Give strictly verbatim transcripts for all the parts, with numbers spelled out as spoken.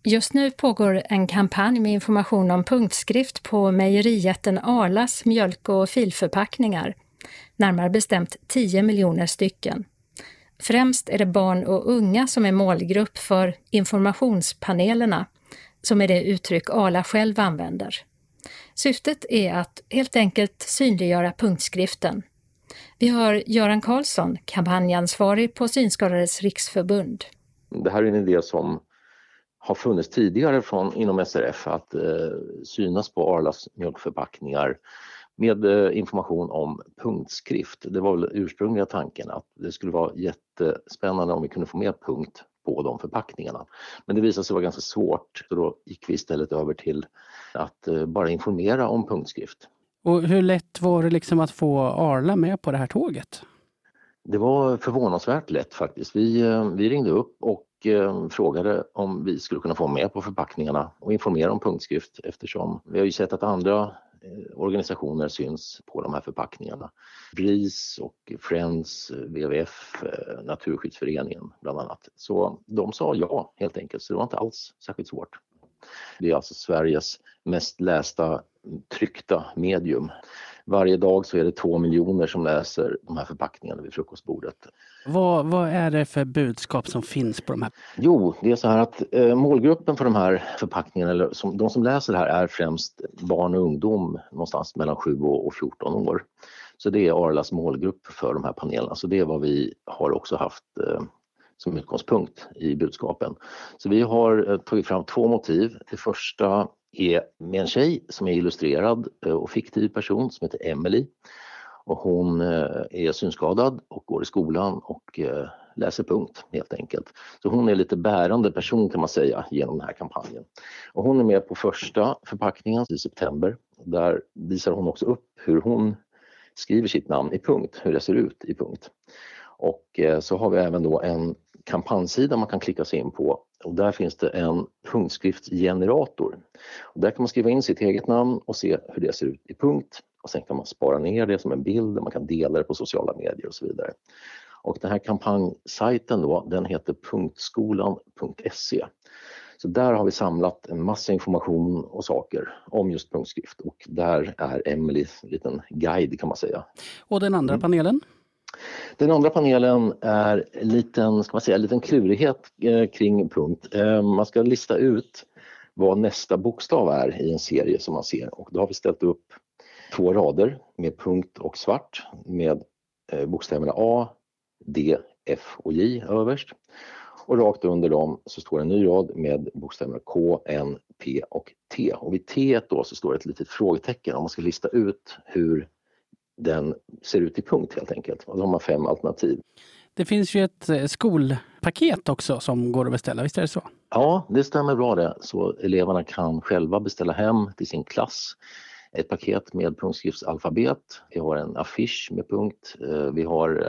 Just nu pågår en kampanj med information om punktskrift på mejerijätten Arlas mjölk- och filförpackningar. Närmare bestämt tio miljoner stycken. Främst är det barn och unga som är målgrupp för informationspanelerna, som är det uttryck Arla själv använder. Syftet är att helt enkelt synliggöra punktskriften. Vi har Göran Karlsson, kampanjansvarig på Synskadades riksförbund. Det här är en idé som har funnits tidigare från inom S R F att eh, synas på Arlas mjölkförpackningar med eh, information om punktskrift. Det var väl ursprungliga tanken att det skulle vara jättespännande om vi kunde få med punkt på de förpackningarna. Men det visade sig vara ganska svårt, så då gick vi istället över till att eh, bara informera om punktskrift. Och hur lätt var det liksom att få Arla med på det här tåget? Det var förvånansvärt lätt faktiskt. Vi, eh, vi ringde upp och eh, frågade om vi skulle kunna få med på förpackningarna och informera om punktskrift, eftersom vi har ju sett att andra eh, organisationer syns på de här förpackningarna. B R I S och Friends, W W F, eh, Naturskyddsföreningen bland annat. Så de sa ja helt enkelt, så det var inte alls särskilt svårt. Det är alltså Sveriges mest lästa tryckta medium. Varje dag så är det två miljoner som läser de här förpackningarna vid frukostbordet. Vad, vad är det för budskap som finns på de här? Jo, det är så här att eh, målgruppen för de här förpackningarna, eller som, de som läser det här, är främst barn och ungdom någonstans mellan sju och fjorton år. Så det är Arlas målgrupp för de här panelerna. Så det är vad vi har också haft eh, som utgångspunkt i budskapen. Så vi har eh, tagit fram två motiv. Det första är med en tjej som är illustrerad och fiktiv person som heter Emily. Och hon är synskadad och går i skolan och läser punkt helt enkelt. Så hon är lite bärande person kan man säga genom den här kampanjen. Och hon är med på första förpackningen i september. Där visar hon också upp hur hon skriver sitt namn i punkt, hur det ser ut i punkt. Och så har vi även då en kampanjsida man kan klicka sig in på, och där finns det en punktskriftsgenerator. Och där kan man skriva in sitt eget namn och se hur det ser ut i punkt, och sen kan man spara ner det som en bild och man kan dela det på sociala medier och så vidare. Och den här kampanjsajten då, den heter punktskolan punkt se. Så där har vi samlat en massa information och saker om just punktskrift, och där är Emelies liten guide kan man säga. Och den andra mm. panelen? Den andra panelen är en liten, ska man säga, en liten klurighet eh, kring punkt. Eh, man ska lista ut vad nästa bokstav är i en serie som man ser, och då har vi ställt upp två rader med punkt och svart med eh, bokstäverna A, D, F och J överst. Och rakt under dem så står en ny rad med bokstäverna K, N, P och T. Och vid T då så står ett litet frågetecken om man ska lista ut hur den ser ut i punkt helt enkelt. Och då har man fem alternativ. Det finns ju ett skolpaket också som går att beställa, visst är det så? Ja, det stämmer bra det. Så eleverna kan själva beställa hem till sin klass ett paket med punktskriftsalfabet. Vi har en affisch med punkt. Vi har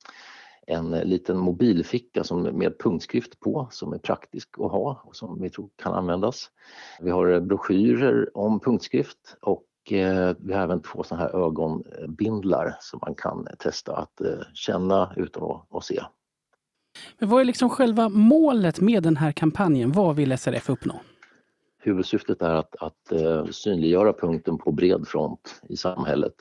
en liten mobilficka som med punktskrift på, som är praktisk att ha och som vi tror kan användas. Vi har broschyrer om punktskrift, och vi har även två sådana här ögonbindlar som man kan testa att känna utan att se. Men vad är liksom själva målet med den här kampanjen? Vad vill S R F uppnå? Huvudsyftet är att, att synliggöra punkten på bred front i samhället.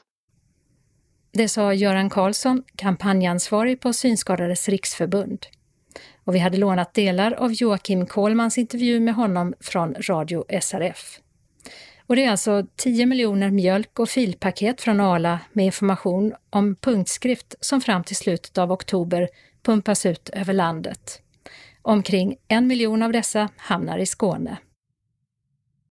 Det sa Göran Karlsson, kampanjansvarig på Synskadades riksförbund. Och vi hade lånat delar av Joakim Kohlmans intervju med honom från Radio S R F. Och det är alltså tio miljoner mjölk- och filpaket från Arla med information om punktskrift som fram till slutet av oktober pumpas ut över landet. Omkring en miljon av dessa hamnar i Skåne.